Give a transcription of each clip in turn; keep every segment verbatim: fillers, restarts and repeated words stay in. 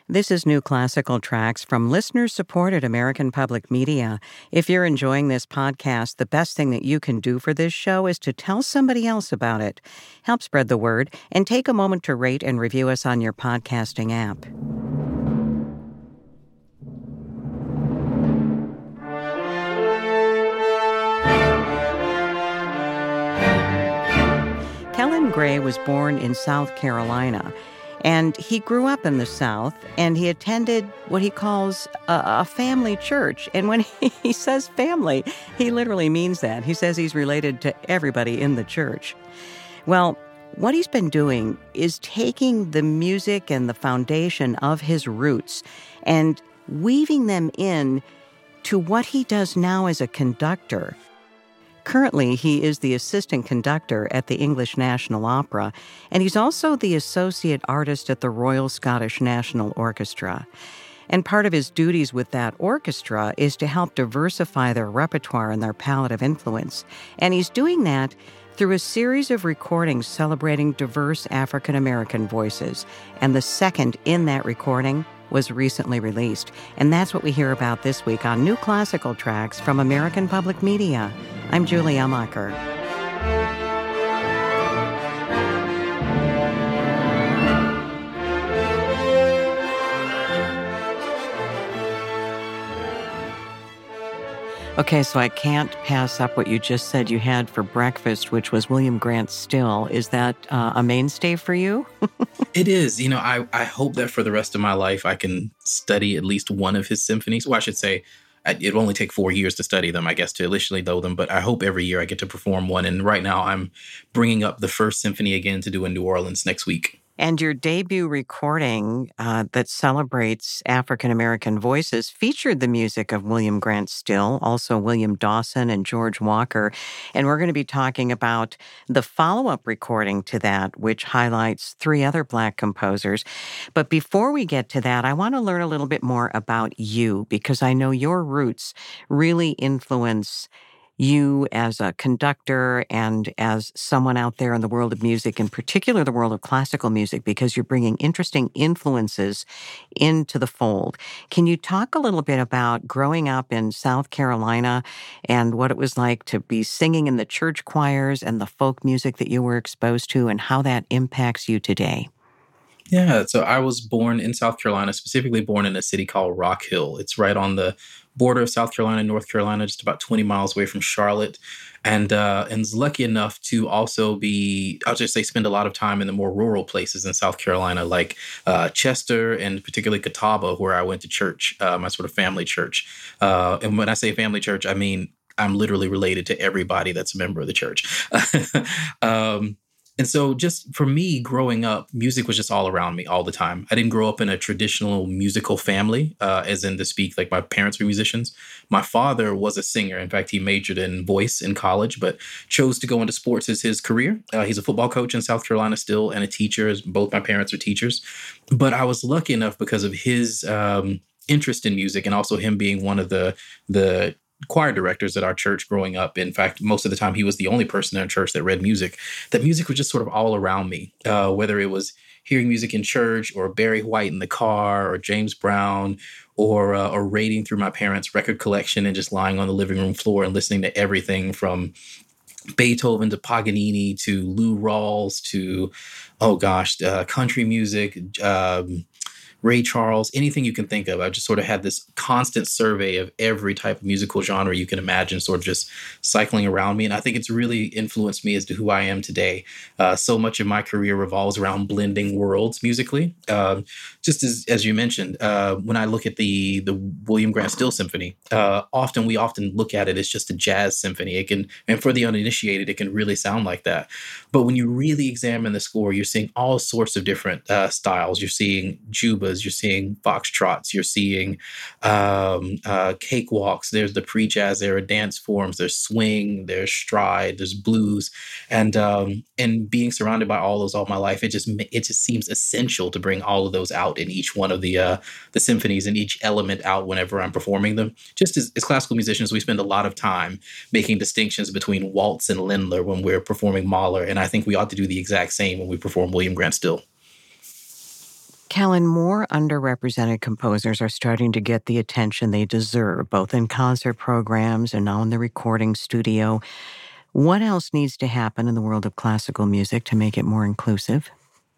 This is New Classical Tracks from listener-supported American Public Media. If you're enjoying this podcast, the best thing that you can do for this show is to tell somebody else about it. Help spread the word, and take a moment to rate and review us on your podcasting app. Kellen Gray was born in South Carolina. And he grew up in the South, and he attended what he calls a, a family church. And when he, he says family, he literally means that. He says he's related to everybody in the church. Well, what he's been doing is taking the music and the foundation of his roots and weaving them in to what he does now as a conductor. Currently, he is the assistant conductor at the English National Opera, and he's also the associate artist at the Royal Scottish National Orchestra. And part of his duties with that orchestra is to help diversify their repertoire and their palette of influence. And he's doing that through a series of recordings celebrating diverse African American voices. And the second in that recording was recently released. And that's what we hear about this week on New Classical Tracks from American Public Media. I'm Julie Ellmacher. Okay, so I can't pass up what you just said you had for breakfast, which was William Grant Still. Is that uh, a mainstay for you? It is. You know, I, I hope that for the rest of my life I can study at least one of his symphonies. Well, I should say it'll only take four years to study them, I guess, to initially know them. But I hope every year I get to perform one. And right now I'm bringing up the First Symphony again to do in New Orleans next week. And your debut recording uh, that celebrates African-American voices featured the music of William Grant Still, also William Dawson and George Walker. And we're going to be talking about the follow-up recording to that, which highlights three other Black composers. But before we get to that, I want to learn a little bit more about you, because I know your roots really influence you as a conductor and as someone out there in the world of music, in particular the world of classical music, because you're bringing interesting influences into the fold. Can you talk a little bit about growing up in South Carolina and what it was like to be singing in the church choirs and the folk music that you were exposed to, and how that impacts you today? Yeah, so I was born in South Carolina, specifically born in a city called Rock Hill. It's right on the border of South Carolina and North Carolina, just about twenty miles away from Charlotte. And uh, and was lucky enough to also be, I'll just say, spend a lot of time in the more rural places in South Carolina, like uh, Chester and particularly Catawba, where I went to church, uh, my sort of family church. Uh, and when I say family church, I mean, I'm literally related to everybody that's a member of the church. um And so just for me growing up, music was just all around me all the time. I didn't grow up in a traditional musical family, uh, as in to speak, like my parents were musicians. My father was a singer. In fact, he majored in voice in college, but chose to go into sports as his career. Uh, he's a football coach in South Carolina still, and a teacher, as both my parents are teachers. But I was lucky enough because of his um, interest in music, and also him being one of the the choir directors at our church growing up. In fact, most of the time he was the only person in our church that read music. That music was just sort of all around me, uh, whether it was hearing music in church or Barry White in the car or James Brown or uh, or raiding through my parents' record collection and just lying on the living room floor and listening to everything from Beethoven to Paganini to Lou Rawls to, oh gosh, uh, country music, um, Ray Charles, anything you can think of. I just sort of had this constant survey of every type of musical genre you can imagine sort of just cycling around me. And I think it's really influenced me as to who I am today. Uh, so much of my career revolves around blending worlds musically. Um, just as as you mentioned, uh, when I look at the the William Grant Still Symphony, uh, often we often look at it as just a jazz symphony. It can, and for the uninitiated, it can really sound like that. But when you really examine the score, you're seeing all sorts of different uh, styles. You're seeing juba, you're seeing foxtrots, you're seeing um, uh, cakewalks. There's the pre-jazz era dance forms. There's swing. There's stride. There's blues, and um, and being surrounded by all those all my life, it just it just seems essential to bring all of those out in each one of the uh, the symphonies and each element out whenever I'm performing them. Just as, as classical musicians, we spend a lot of time making distinctions between waltz and Lindler when we're performing Mahler, and I think we ought to do the exact same when we perform William Grant Still. Callan, more underrepresented composers are starting to get the attention they deserve, both in concert programs and now in the recording studio. What else needs to happen in the world of classical music to make it more inclusive?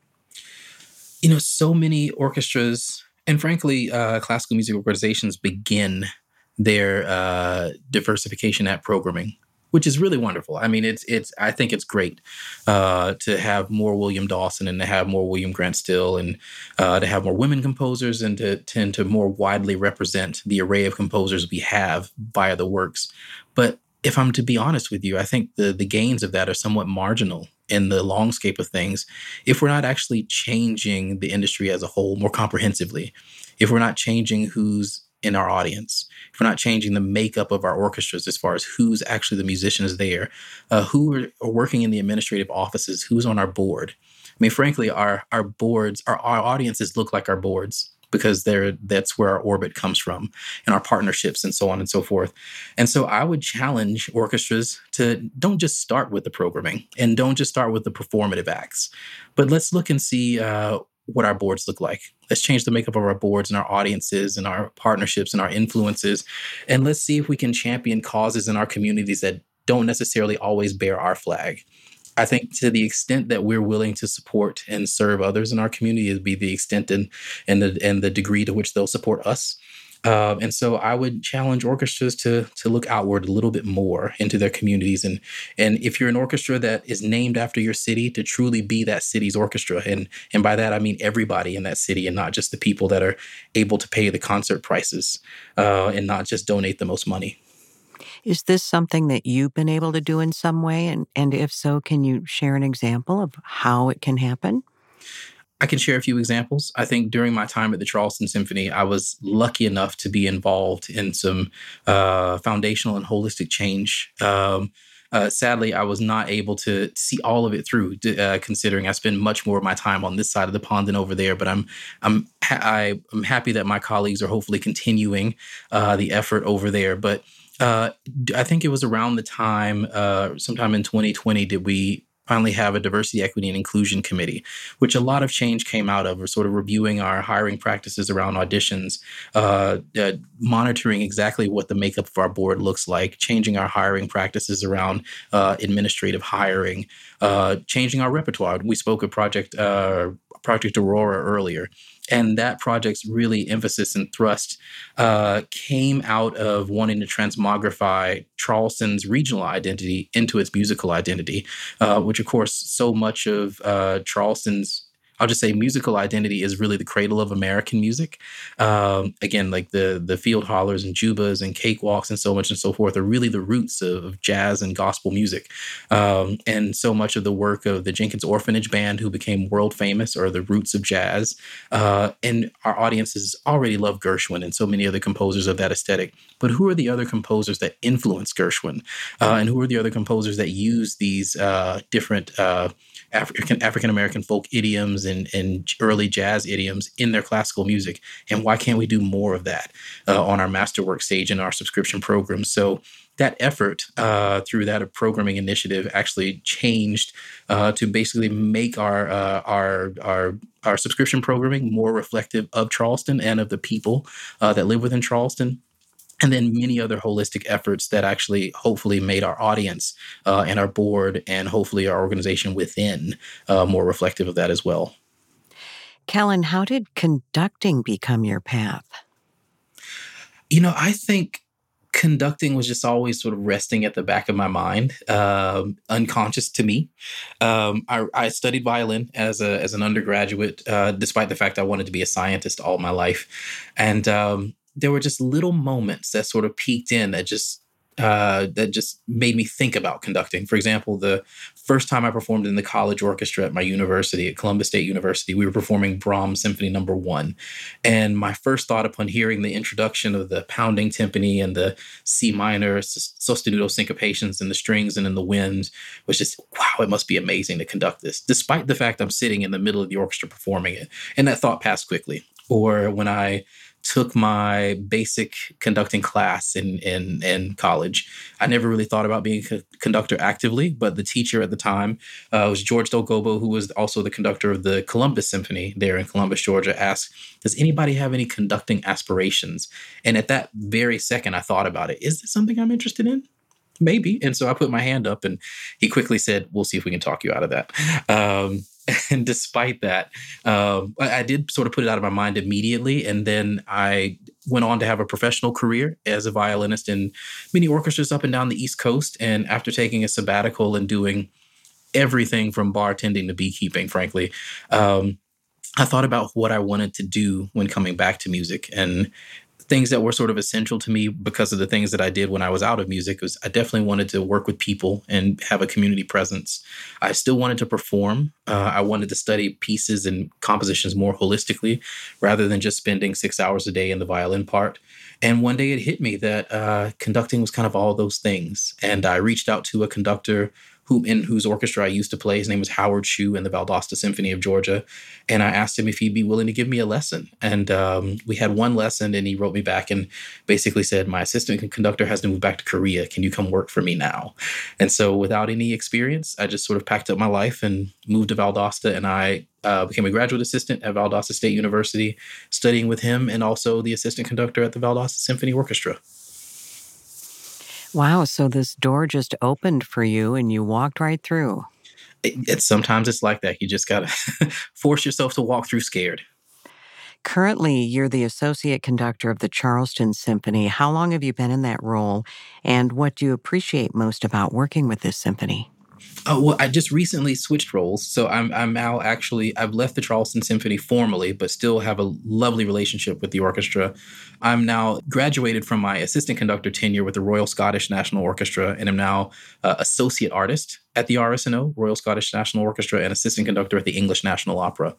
You know, so many orchestras and frankly, uh, classical music organizations begin their uh, diversification at programming, which is really wonderful. I mean, it's it's. I think it's great uh, to have more William Dawson and to have more William Grant Still and uh, to have more women composers and to tend to more widely represent the array of composers we have via the works. But if I'm to be honest with you, I think the the gains of that are somewhat marginal in the long scape of things if we're not actually changing the industry as a whole more comprehensively, if we're not changing who's in our audience, if we're not changing the makeup of our orchestras as far as who's actually the musicians there, uh, who are, are working in the administrative offices, who's on our board. I mean, frankly, our our boards, our, our audiences look like our boards because they're that's where our orbit comes from and our partnerships and so on and so forth. And so I would challenge orchestras to don't just start with the programming and don't just start with the performative acts, but let's look and see uh, what our boards look like. Let's change the makeup of our boards and our audiences and our partnerships and our influences. And let's see if we can champion causes in our communities that don't necessarily always bear our flag. I think to the extent that we're willing to support and serve others in our community is be the extent and and the and the degree to which they'll support us. Um, and so I would challenge orchestras to to look outward a little bit more into their communities. And and if you're an orchestra that is named after your city, to truly be that city's orchestra. And and by that, I mean everybody in that city and not just the people that are able to pay the concert prices uh, and not just donate the most money. Is this something that you've been able to do in some way? And, and if so, can you share an example of how it can happen? I can share a few examples. I think during my time at the Charleston Symphony, I was lucky enough to be involved in some uh, foundational and holistic change. Um, uh, sadly, I was not able to see all of it through, uh, considering I spend much more of my time on this side of the pond than over there. But I'm I'm ha- I'm happy that my colleagues are hopefully continuing uh, the effort over there. But uh, I think it was around the time, uh, sometime in twenty twenty, did we finally have a diversity, equity, and inclusion committee, which a lot of change came out of. We're sort of reviewing our hiring practices around auditions, uh, uh, monitoring exactly what the makeup of our board looks like, changing our hiring practices around uh, administrative hiring, uh, changing our repertoire. We spoke of Project uh, Project Aurora earlier. And that project's really emphasis and thrust uh, came out of wanting to transmogrify Charleston's regional identity into its musical identity, uh, which, of course, so much of uh, Charleston's, I'll just say, musical identity is really the cradle of American music. Um, again, like the the field hollers and jubas and cakewalks and so much and so forth are really the roots of, of jazz and gospel music. Um, and so much of the work of the Jenkins Orphanage Band, who became world famous, are the roots of jazz. Uh, and our audiences already love Gershwin and so many other composers of that aesthetic. But who are the other composers that influence Gershwin? Uh, and who are the other composers that use these uh, different uh, African African American folk idioms and, and early jazz idioms in their classical music? And why can't we do more of that uh, on our masterwork stage and our subscription programs? So that effort uh, through that programming initiative actually changed uh, to basically make our uh, our our our subscription programming more reflective of Charleston and of the people uh, that live within Charleston. And then many other holistic efforts that actually hopefully made our audience uh, and our board and hopefully our organization within uh, more reflective of that as well. Callan, how did conducting become your path? You know, I think conducting was just always sort of resting at the back of my mind, um, unconscious to me. Um, I, I studied violin as a as an undergraduate, uh, despite the fact I wanted to be a scientist all my life. And um, there were just little moments that sort of peeked in that just uh, that just made me think about conducting. For example, the first time I performed in the college orchestra at my university, at Columbus State University, we were performing Brahms Symphony Number One, and my first thought upon hearing the introduction of the pounding timpani and the C minor sostenuto syncopations and the strings and in the winds was just, wow, it must be amazing to conduct this, despite the fact I'm sitting in the middle of the orchestra performing it. And that thought passed quickly. or when I took my basic conducting class in in in college. I never really thought about being a conductor actively, but the teacher at the time uh, was George Dolgobo, who was also the conductor of the Columbus Symphony there in Columbus, Georgia, asked, does anybody have any conducting aspirations? And at that very second, I thought about it. Is this something I'm interested in? Maybe. And so I put my hand up and he quickly said, we'll see if we can talk you out of that. Um, and despite that, um, I, I did sort of put it out of my mind immediately. And then I went on to have a professional career as a violinist in many orchestras up and down the East Coast. And after taking a sabbatical and doing everything from bartending to beekeeping, frankly, um, I thought about what I wanted to do when coming back to music. And things that were sort of essential to me because of the things that I did when I was out of music was I definitely wanted to work with people and have a community presence. I still wanted to perform. Uh, I wanted to study pieces and compositions more holistically rather than just spending six hours a day in the violin part. And one day it hit me that uh, conducting was kind of all those things. And I reached out to a conductor who in whose orchestra I used to play. His name was Howard Shue in the Valdosta Symphony of Georgia. And I asked him if he'd be willing to give me a lesson. And um, we had one lesson and he wrote me back and basically said, my assistant conductor has to move back to Korea. Can you come work for me now? And so without any experience, I just sort of packed up my life and moved to Valdosta. And I uh, became a graduate assistant at Valdosta State University, studying with him and also the assistant conductor at the Valdosta Symphony Orchestra. Wow, so this door just opened for you and you walked right through. It, it, sometimes it's like that. You just got to force yourself to walk through scared. Currently, you're the associate conductor of the Charleston Symphony. How long have you been in that role? And what do you appreciate most about working with this symphony? Oh, well, I just recently switched roles. So I'm I'm now actually, I've left the Charleston Symphony formally, but still have a lovely relationship with the orchestra. I'm now graduated from my assistant conductor tenure with the Royal Scottish National Orchestra, and I'm now uh, associate artist at the R S N O, Royal Scottish National Orchestra, and assistant conductor at the English National Opera.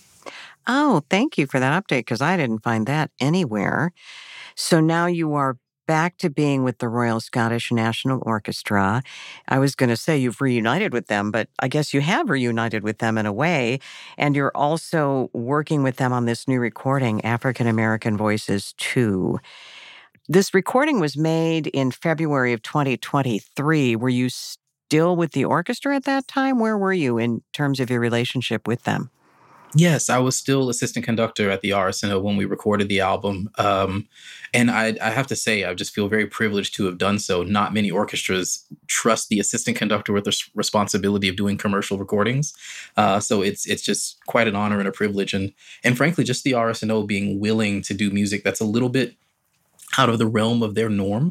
Oh, thank you for that update, because I didn't find that anywhere. So now you are back to being with the Royal Scottish National Orchestra. I was going to say you've reunited with them, but I guess you have reunited with them in a way. And you're also working with them on this new recording, African American Voices two. This recording was made in February of twenty twenty-three. Were you still with the orchestra at that time? Where were you in terms of your relationship with them? Yes, I was still assistant conductor at the R S N O when we recorded the album. Um, and I, I have to say, I just feel very privileged to have done so. Not many orchestras trust the assistant conductor with the responsibility of doing commercial recordings. Uh, so it's it's just quite an honor and a privilege. And, and frankly, just the R S N O being willing to do music that's a little bit out of the realm of their norm.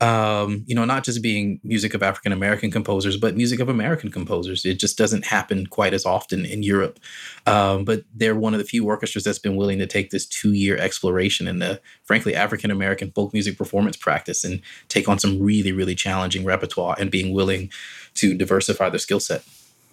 Um, you know, not just being music of African American composers, but music of American composers. It just doesn't happen quite as often in Europe. Um, but they're one of the few orchestras that's been willing to take this two-year exploration in the, frankly, African American folk music performance practice and take on some really, really challenging repertoire and being willing to diversify their skill set.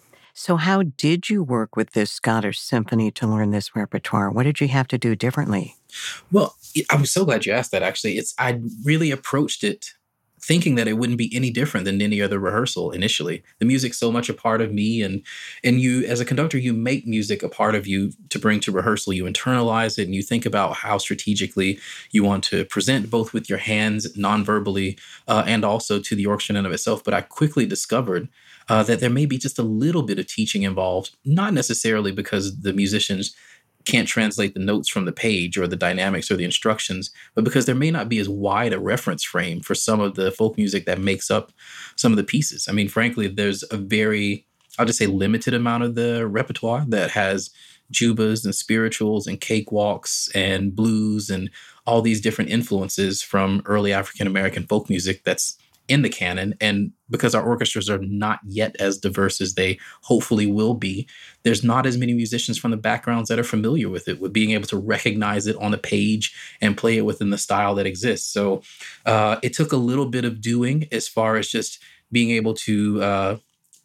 So how did you work with this Scottish symphony to learn this repertoire? What did you have to do differently? Well, I'm so glad you asked that, actually. It's I really approached it thinking that it wouldn't be any different than any other rehearsal initially. The music's so much a part of me, and and you, as a conductor, you make music a part of you to bring to rehearsal. You internalize it, and you think about how strategically you want to present, both with your hands, non-verbally, uh, and also to the orchestra in and of itself. But I quickly discovered uh, that there may be just a little bit of teaching involved, not necessarily because the musicians can't translate the notes from the page or the dynamics or the instructions, but because there may not be as wide a reference frame for some of the folk music that makes up some of the pieces. I mean, frankly, there's a very, I'll just say limited amount of the repertoire that has jubas and spirituals and cakewalks and blues and all these different influences from early African-American folk music that's in the canon. And because our orchestras are not yet as diverse as they hopefully will be, there's not as many musicians from the backgrounds that are familiar with it, with being able to recognize it on the page and play it within the style that exists. So uh, it took a little bit of doing as far as just being able to uh,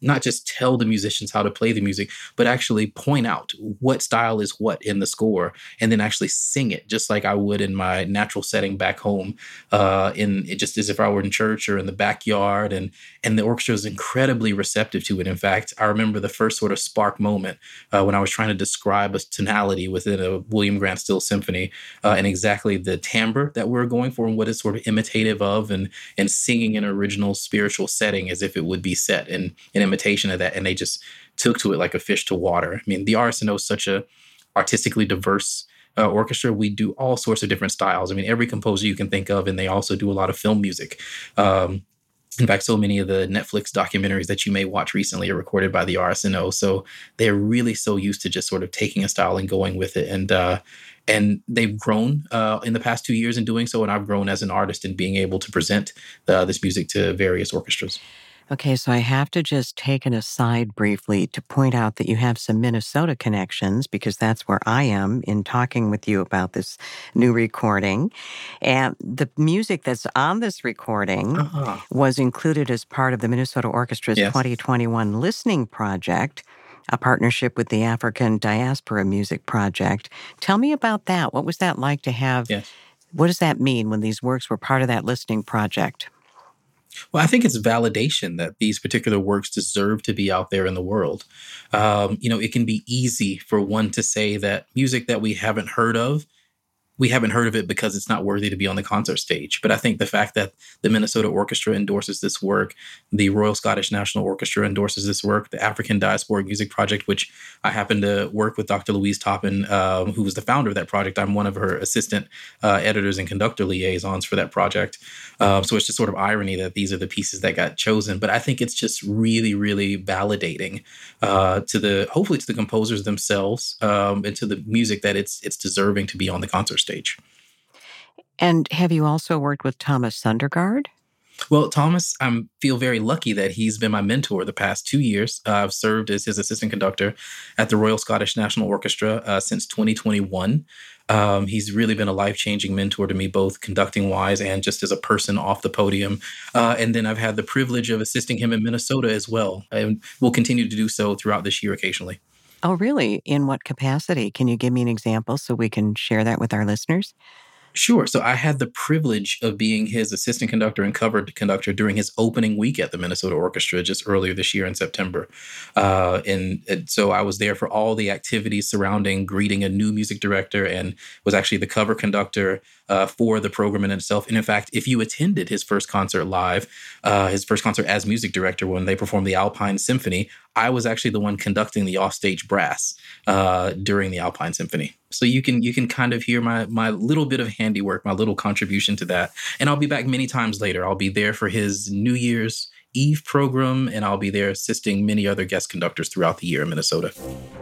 not just tell the musicians how to play the music, but actually point out what style is what in the score, and then actually sing it just like I would in my natural setting back home, uh, in it just as if I were in church or in the backyard. And and the orchestra was incredibly receptive to it. In fact, I remember the first sort of spark moment uh, when I was trying to describe a tonality within a William Grant Still symphony, uh, and exactly the timbre that we're going for and what it's sort of imitative of, and and singing an original spiritual setting as if it would be set in an imitation of that. And they just took to it like a fish to water. I mean, the R S N O is such a artistically diverse uh, orchestra. We do all sorts of different styles. I mean, every composer you can think of, and they also do a lot of film music. Um, in fact, so many of the Netflix documentaries that you may watch recently are recorded by the R S N O. So they're really so used to just sort of taking a style and going with it. And uh, and they've grown uh, in the past two years in doing so. And I've grown as an artist in being able to present uh, this music to various orchestras. Okay, so I have to just take an aside briefly to point out that you have some Minnesota connections, because that's where I am in talking with you about this new recording. And the music that's on this recording uh-huh. was included as part of the Minnesota Orchestra's yes. twenty twenty-one Listening Project, a partnership with the African Diaspora Music Project. Tell me about that. What was that like to have? Yes. What does that mean when these works were part of that listening project? Well, I think it's validation that these particular works deserve to be out there in the world. Um, you know, it can be easy for one to say that music that we haven't heard of, we haven't heard of it because it's not worthy to be on the concert stage. But I think the fact that the Minnesota Orchestra endorses this work, the Royal Scottish National Orchestra endorses this work, the African Diasporic Music Project, which I happen to work with Doctor Louise Toppin, um, who was the founder of that project. I'm one of her assistant uh, editors and conductor liaisons for that project. Um, so it's just sort of irony that these are the pieces that got chosen. But I think it's just really, really validating uh, to the, hopefully to the composers themselves, um, and to the music that it's it's deserving to be on the concert stage. And have you also worked with Thomas Sundergaard? Well, Thomas, I feel very lucky that he's been my mentor the past two years. Uh, I've served as his assistant conductor at the Royal Scottish National Orchestra uh, since twenty twenty-one. Um, he's really been a life-changing mentor to me, both conducting-wise and just as a person off the podium. Uh, and then I've had the privilege of assisting him in Minnesota as well, and will continue to do so throughout this year occasionally. Oh, really? In what capacity? Can you give me an example so we can share that with our listeners? Sure. So I had the privilege of being his assistant conductor and cover conductor during his opening week at the Minnesota Orchestra just earlier this year in September. Uh, and, and so I was there for all the activities surrounding greeting a new music director, and was actually the cover conductor uh, for the program in itself. And in fact, if you attended his first concert live, uh, his first concert as music director when they performed the Alpine Symphony, I was actually the one conducting the offstage brass uh, during the Alpine Symphony. So you can you can kind of hear my my little bit of handiwork, my little contribution to that. And I'll be back many times later. I'll be there for his New Year's Eve program, and I'll be there assisting many other guest conductors throughout the year in Minnesota.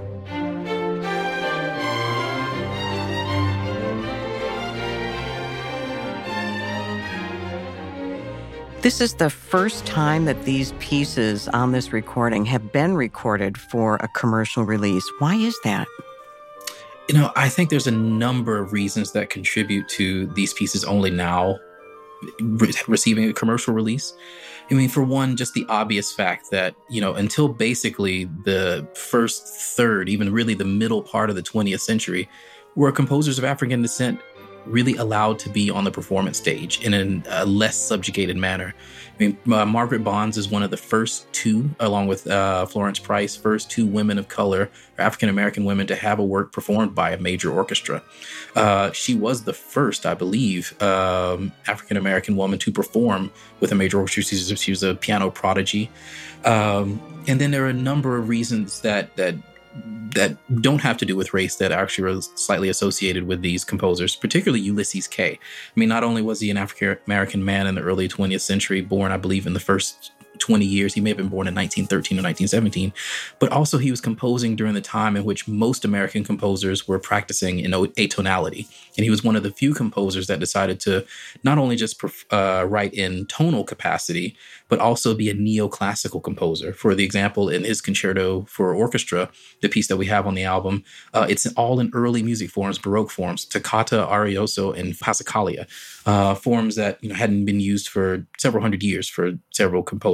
This is the first time that these pieces on this recording have been recorded for a commercial release. Why is that? You know, I think there's a number of reasons that contribute to these pieces only now re- receiving a commercial release. I mean, for one, just the obvious fact that, you know, until basically the first third, even really the middle part of the twentieth century, were composers of African descent really allowed to be on the performance stage in an, a less subjugated manner. I mean, uh, Margaret Bonds is one of the first two, along with uh, Florence Price, first two women of color, African-American women, to have a work performed by a major orchestra. Uh, she was the first, I believe, um, African-American woman to perform with a major orchestra. She was, she was a piano prodigy. Um, and then there are a number of reasons that that that don't have to do with race that actually are slightly associated with these composers, particularly Ulysses Kay. I mean, not only was he an African-American man in the early twentieth century, born, I believe, in the first twenty years, he may have been born in nineteen thirteen or nineteen seventeen, but also he was composing during the time in which most American composers were practicing in atonality. And he was one of the few composers that decided to not only just uh, write in tonal capacity, but also be a neoclassical composer. For the example, in his concerto for orchestra, the piece that we have on the album, uh, it's all in early music forms, Baroque forms, toccata, arioso, and passacaglia, uh, forms that, you know, hadn't been used for several hundred years for several composers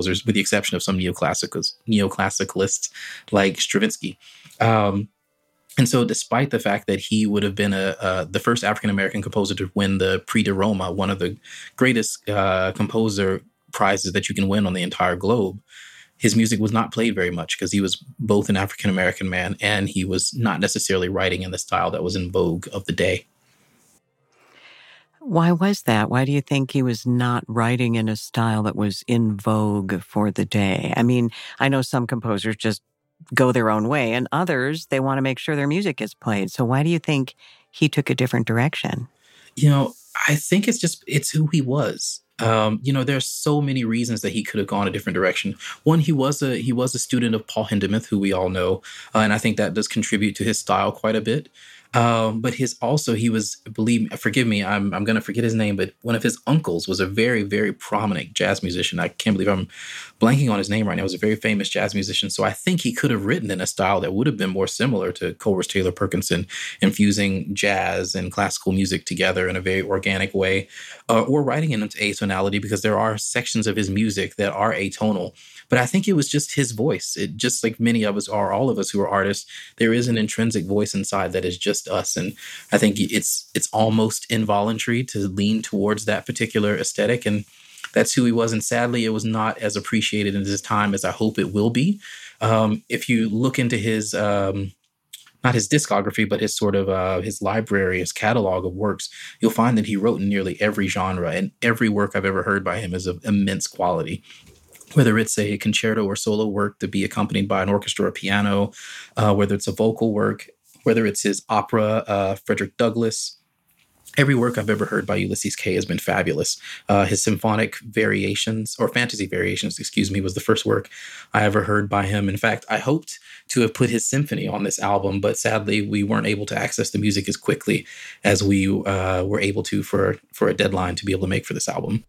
composers, with the exception of some neoclassicals, neoclassicalists like Stravinsky. Um, and so despite the fact that he would have been a, uh, the first African-American composer to win the Prix de Roma, one of the greatest uh, composer prizes that you can win on the entire globe, his music was not played very much because he was both an African-American man and he was not necessarily writing in the style that was in vogue of the day. Why was that? Why do you think he was not writing in a style that was in vogue for the day? I mean, I know some composers just go their own way, and others, they want to make sure their music is played. So why do you think he took a different direction? You know, I think it's just, it's who he was. Um, you know, there's so many reasons that he could have gone a different direction. One, he was a he was a student of Paul Hindemith, who we all know, uh, and I think that does contribute to his style quite a bit. Um, but his also he was, believe me, forgive me, I'm I'm going to forget his name, but one of his uncles was a very, very prominent jazz musician. I can't believe I'm blanking on his name right now. He was a very famous jazz musician. So I think he could have written in a style that would have been more similar to Coleridge Taylor Perkinson, infusing jazz and classical music together in a very organic way, uh, or writing in its atonality, because there are sections of his music that are atonal. But I think it was just his voice. It just like many of us are, all of us who are artists, there is an intrinsic voice inside that is just us. And I think it's it's almost involuntary to lean towards that particular aesthetic. And that's who he was. And sadly, it was not as appreciated in his time as I hope it will be. Um, if you look into his, um, not his discography, but his sort of uh, his library, his catalog of works, you'll find that he wrote in nearly every genre. And every work I've ever heard by him is of immense quality. Whether it's a concerto or solo work to be accompanied by an orchestra or piano, uh, whether it's a vocal work, whether it's his opera, uh, Frederick Douglass. Every work I've ever heard by Ulysses Kay has been fabulous. Uh, his symphonic variations, or fantasy variations, excuse me, was the first work I ever heard by him. In fact, I hoped to have put his symphony on this album, but sadly, we weren't able to access the music as quickly as we uh, were able to for, for a deadline to be able to make for this album.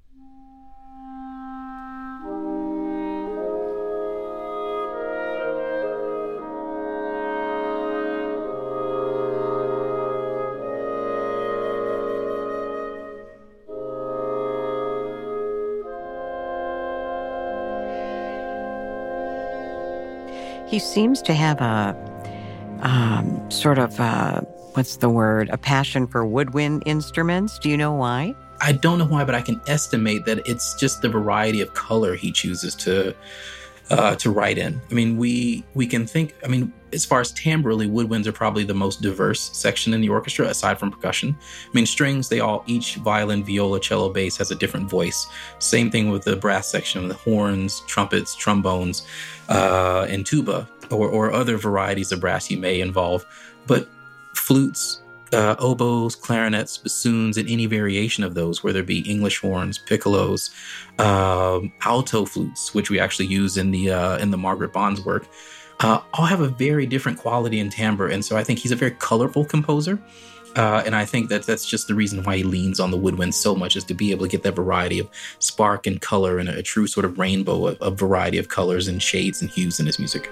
He seems to have a um, sort of, uh, what's the word, a passion for woodwind instruments. Do you know why? I don't know why, but I can estimate that it's just the variety of color he chooses to uh, to write in. I mean, we we can think, I mean, as far as timbrally, woodwinds are probably the most diverse section in the orchestra, aside from percussion. I mean, strings, they all, each violin, viola, cello, bass has a different voice. Same thing with the brass section, the horns, trumpets, trombones, uh, and tuba, or, or other varieties of brass you may involve. But flutes, uh, oboes, clarinets, bassoons, and any variation of those, whether it be English horns, piccolos, um, alto flutes, which we actually use in the uh, in the Margaret Bonds work, uh, all have a very different quality and timbre. And so I think he's a very colorful composer. Uh, and I think that that's just the reason why he leans on the woodwind so much, is to be able to get that variety of spark and color and a, a true sort of rainbow of, of variety of colors and shades and hues in his music.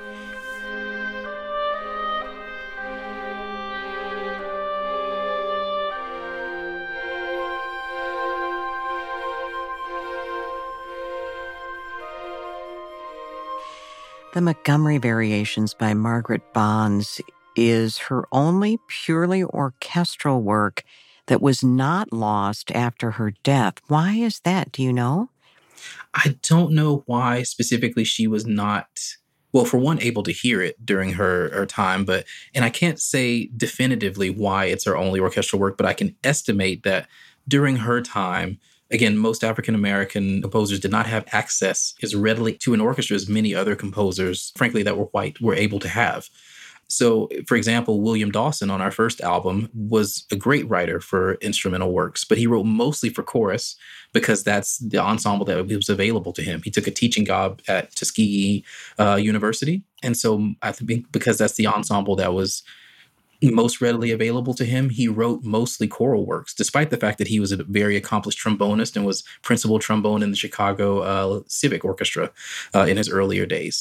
The Montgomery Variations by Margaret Bonds is her only purely orchestral work that was not lost after her death. Why is that? Do you know? I don't know why specifically she was not, well, for one, able to hear it during her, her time, but, and I can't say definitively why it's her only orchestral work, but I can estimate that during her time, again, most African-American composers did not have access as readily to an orchestra as many other composers, frankly, that were white, were able to have. So, for example, William Dawson on our first album was a great writer for instrumental works, but he wrote mostly for chorus because that's the ensemble that was available to him. He took a teaching job at Tuskegee uh, University. And so I think because that's the ensemble that was most readily available to him, he wrote mostly choral works, despite the fact that he was a very accomplished trombonist and was principal trombone in the Chicago uh, Civic Orchestra uh, in his earlier days.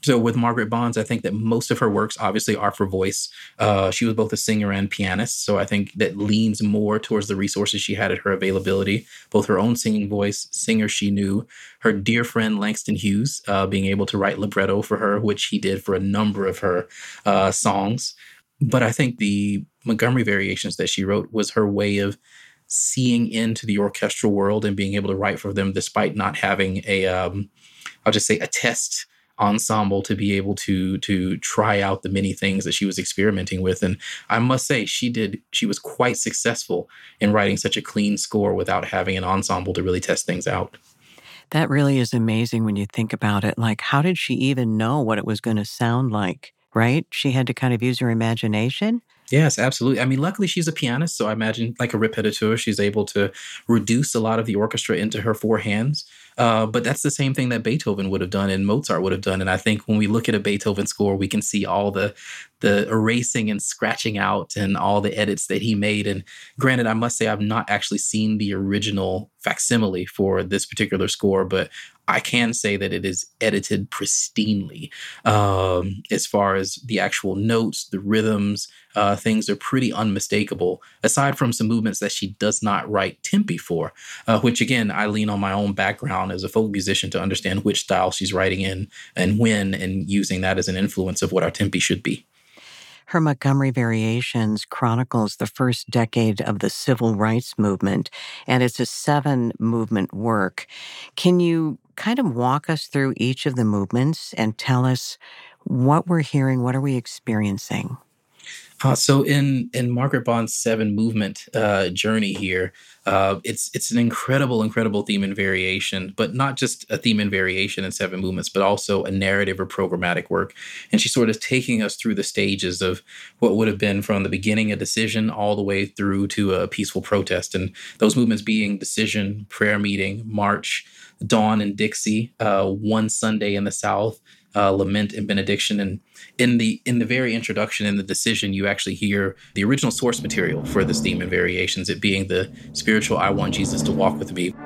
So with Margaret Bonds, I think that most of her works obviously are for voice. Uh, she was both a singer and pianist, so I think that leans more towards the resources she had at her availability, both her own singing voice, singers she knew, her dear friend Langston Hughes uh, being able to write libretto for her, which he did for a number of her uh, songs. But I think the Montgomery variations that she wrote was her way of seeing into the orchestral world and being able to write for them despite not having a, um, I'll just say, a test ensemble to be able to to try out the many things that she was experimenting with. And I must say she did she was quite successful in writing such a clean score without having an ensemble to really test things out. That really is amazing when you think about it. Like, how did she even know what it was going to sound like, right? She had to kind of use her imagination. Yes, absolutely. I mean, luckily she's a pianist, so I imagine like a répétiteur, she's able to reduce a lot of the orchestra into her four hands. Uh, but that's the same thing that Beethoven would have done and Mozart would have done. And I think when we look at a Beethoven score, we can see all the the erasing and scratching out and all the edits that he made. And granted, I must say I've not actually seen the original facsimile for this particular score, but I can say that it is edited pristinely. Um, as far as the actual notes, the rhythms, uh, things are pretty unmistakable, aside from some movements that she does not write tempi for, uh, which again, I lean on my own background as a folk musician to understand which style she's writing in and when, and using that as an influence of what our tempi should be. Her Montgomery Variations chronicles the first decade of the civil rights movement, and it's a seven-movement work. Can you kind of walk us through each of the movements and tell us what we're hearing, what are we experiencing? Uh, so in in Margaret Bond's seven movement uh, journey here, uh, it's it's an incredible, incredible theme and variation, but not just a theme and variation in seven movements, but also a narrative or programmatic work. And she's sort of taking us through the stages of what would have been from the beginning a decision all the way through to a peaceful protest. And those movements being decision, prayer meeting, march, dawn and Dixie, uh, one Sunday in the South, uh, lament and benediction. And in the in the very introduction, in the decision, you actually hear the original source material for this theme and variations, it being the spiritual "I Want Jesus to Walk With Me,"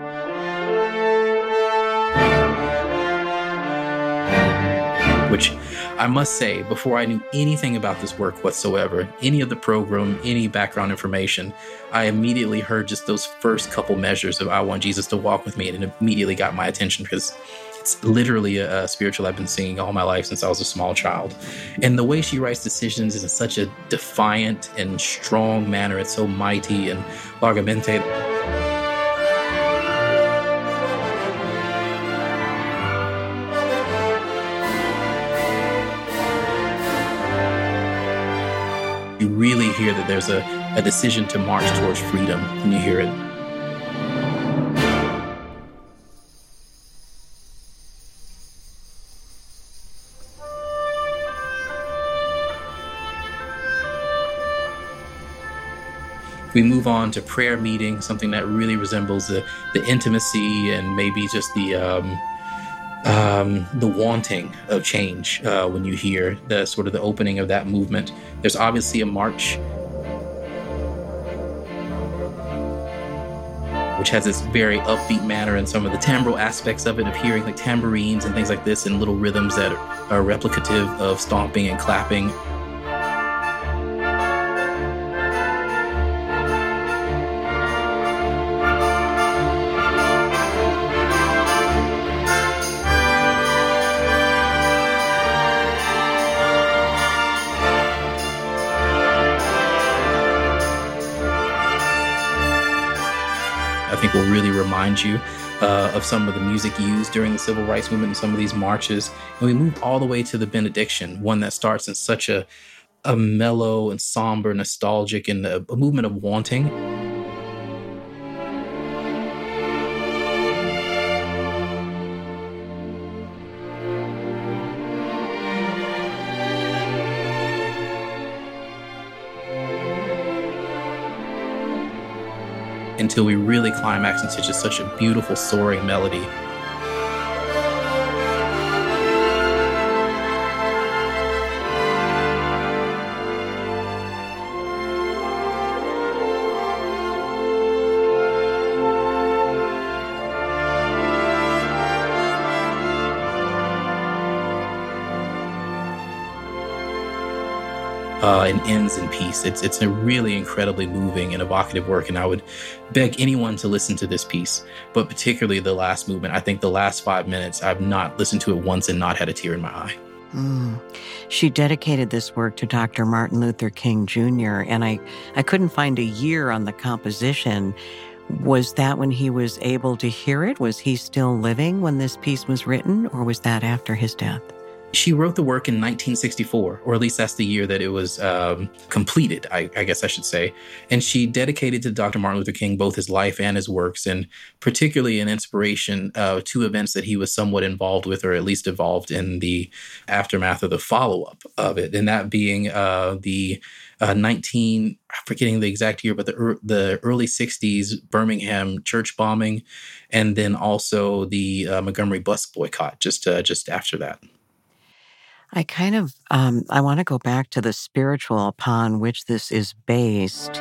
which I must say, before I knew anything about this work whatsoever, any of the program, any background information, I immediately heard just those first couple measures of "I Want Jesus to Walk With Me," and it immediately got my attention because it's literally a, a spiritual I've been singing all my life since I was a small child. And the way she writes decisions is in such a defiant and strong manner. It's so mighty and largamente. You really hear that there's a, a decision to march towards freedom when you hear it. We move on to prayer meeting, something that really resembles the, the intimacy and maybe just the um, um, the wanting of change uh, when you hear the sort of the opening of that movement. There's obviously a march, which has this very upbeat manner and some of the timbral aspects of it, of hearing like tambourines and things like this and little rhythms that are replicative of stomping and clapping. I think will really remind you uh, of some of the music used during the civil rights movement and some of these marches. And we move all the way to the benediction, one that starts in such a, a mellow and somber, nostalgic, and a, a movement of wanting. Until we really climax into just such a beautiful soaring melody. uh, and ends in peace. It's it's a really incredibly moving and evocative work, and I would beg anyone to listen to this piece, but particularly the last movement. I think the last five minutes, I've not listened to it once and not had a tear in my eye. Mm. She dedicated this work to Doctor Martin Luther King Junior, and I, I couldn't find a year on the composition. Was that when he was able to hear it? Was he still living when this piece was written, or was that after his death? She wrote the work in nineteen sixty-four, or at least that's the year that it was um, completed, I, I guess I should say. And she dedicated to Doctor Martin Luther King both his life and his works, and particularly an inspiration uh, to events that he was somewhat involved with, or at least involved in the aftermath or the follow-up of it. And that being uh, the uh, nineteen, I'm forgetting the exact year, but the, er, the early sixties Birmingham church bombing, and then also the uh, Montgomery bus boycott just uh, just after that. I kind of, um, I want to go back to the spiritual upon which this is based.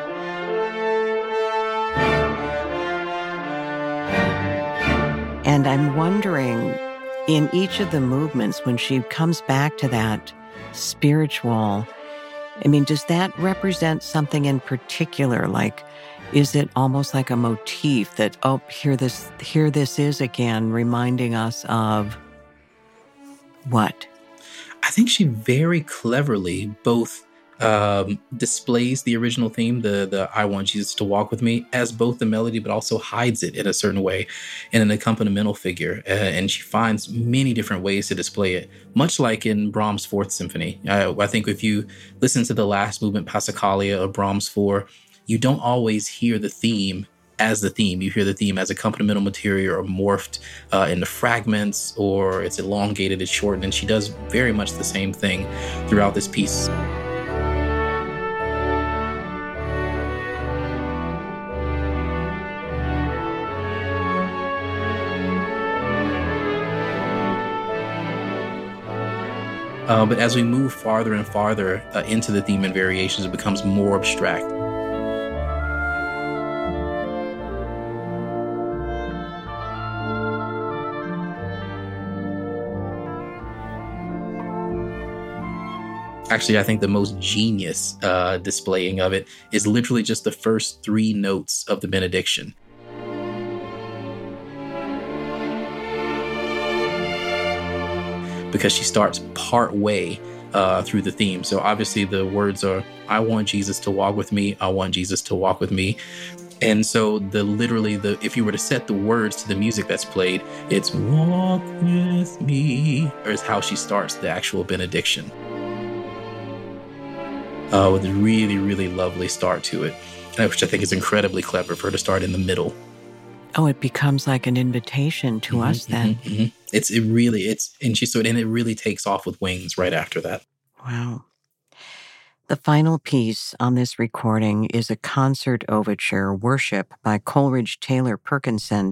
And I'm wondering, in each of the movements, when she comes back to that spiritual, I mean, does that represent something in particular? Like, is it almost like a motif that, oh, here this, here this is again, reminding us of what? I think she very cleverly both um, displays the original theme, the the I Want Jesus to Walk With Me, as both the melody, but also hides it in a certain way in an accompanimental figure. Uh, and she finds many different ways to display it, much like in Brahms' Fourth Symphony. Uh, I think if you listen to the last movement, Passacaglia of Brahms four, you don't always hear the theme as the theme. You hear the theme as accompanimental material or morphed uh, into fragments, or it's elongated, it's shortened, and she does very much the same thing throughout this piece. Uh, but as we move farther and farther uh, into the theme and variations, it becomes more abstract. Actually, I think the most genius uh, displaying of it is literally just the first three notes of the benediction. Because she starts part way uh, through the theme. So obviously the words are, I want Jesus to walk with me. I want Jesus to walk with me. And so the literally the if you were to set the words to the music that's played, it's walk with me, or is how she starts the actual benediction. Uh, with a really, really lovely start to it, which I think is incredibly clever for her to start in the middle. Oh, it becomes like an invitation to mm-hmm, us then. Mm-hmm, mm-hmm. It's it really it's and she so and it really takes off with wings right after that. Wow. The final piece on this recording is a concert overture, Worship, by Coleridge Taylor Perkinson.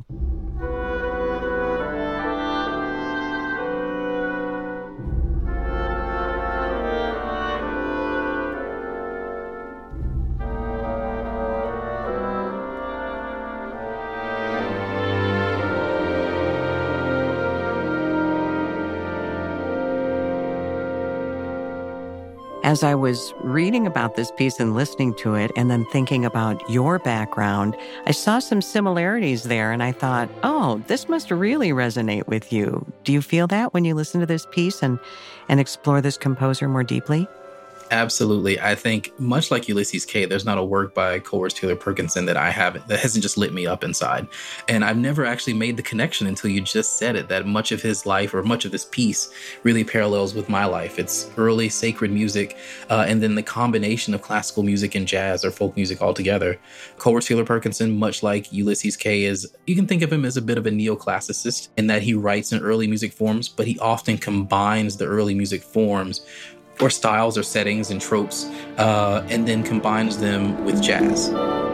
As I was reading about this piece and listening to it and then thinking about your background, I saw some similarities there and I thought, oh, this must really resonate with you. Do you feel that when you listen to this piece and, and explore this composer more deeply? Absolutely. I think much like Ulysses K, there's not a work by Coleridge Taylor Perkinson that I haven't, that hasn't just lit me up inside. And I've never actually made the connection until you just said it, that much of his life or much of this piece really parallels with my life. It's early sacred music, uh, and then the combination of classical music and jazz or folk music altogether. Coleridge Taylor Perkinson, much like Ulysses K, is, you can think of him as a bit of a neoclassicist in that he writes in early music forms, but he often combines the early music forms or styles or settings and tropes, uh, and then combines them with jazz.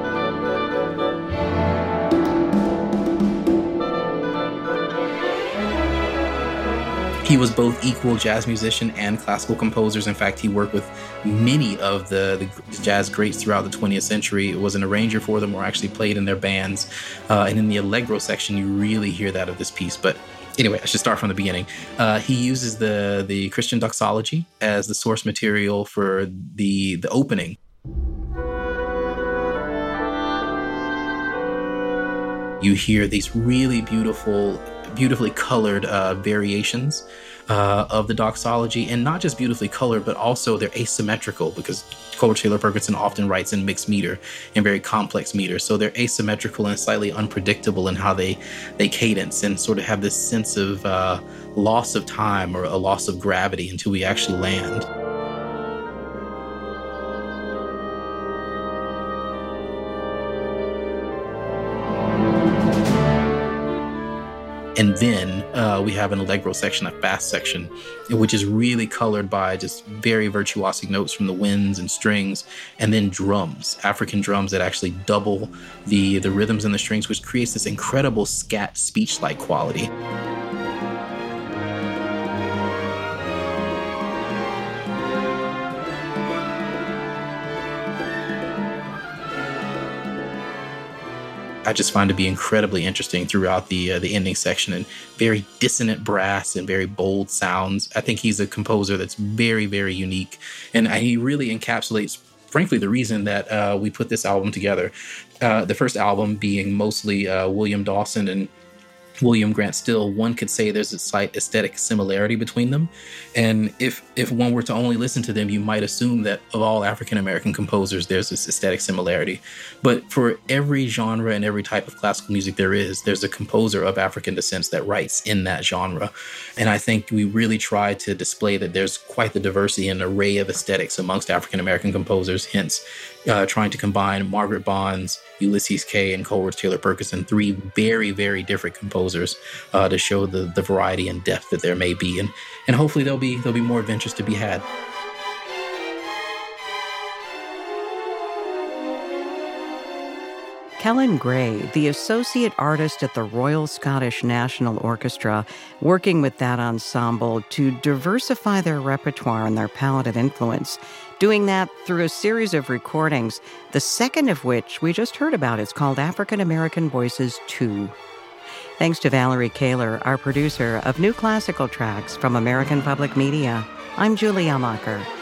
He was both equal jazz musician and classical composers. In fact, he worked with many of the, the jazz greats throughout the twentieth century. It was an arranger for them or actually played in their bands. Uh, and in the allegro section, you really hear that of this piece. But Anyway, I should start from the beginning. Uh, he uses the the Christian doxology as the source material for the the opening. You hear these really beautiful, beautifully colored uh, variations uh, of the doxology, and not just beautifully colored, but also they're asymmetrical, because Coleridge Taylor Ferguson often writes in mixed meter and very complex meter. So they're asymmetrical and slightly unpredictable in how they, they cadence, and sort of have this sense of uh, loss of time or a loss of gravity until we actually land. And then uh, we have an allegro section, a fast section, which is really colored by just very virtuosic notes from the winds and strings, and then drums, African drums that actually double the, the rhythms and the strings, which creates this incredible scat speech-like quality. I just find to be incredibly interesting throughout the uh, the ending section, and very dissonant brass and very bold sounds. I think he's a composer that's very, very unique, and he really encapsulates, frankly, the reason that uh, we put this album together. Uh, the first album being mostly uh, William Dawson and William Grant Still. One could say there's a slight aesthetic similarity between them. And if if one were to only listen to them, you might assume that of all African-American composers, there's this aesthetic similarity. But for every genre and every type of classical music there is, there's a composer of African descent that writes in that genre. And I think we really try to display that there's quite the diversity and array of aesthetics amongst African-American composers, hence uh, trying to combine Margaret Bonds, Ulysses Kay, and Coleridge Taylor Ferguson, three very, very different composers, uh, to show the, the variety and depth that there may be. And, and hopefully there'll be, there'll be more adventures to be had. Kellen Gray, the associate artist at the Royal Scottish National Orchestra, working with that ensemble to diversify their repertoire and their palette of influence, doing that through a series of recordings, the second of which we just heard about. It's called African American Voices two. Thanks to Valerie Kaler, our producer of New Classical Tracks from American Public Media. I'm Julie Amacher.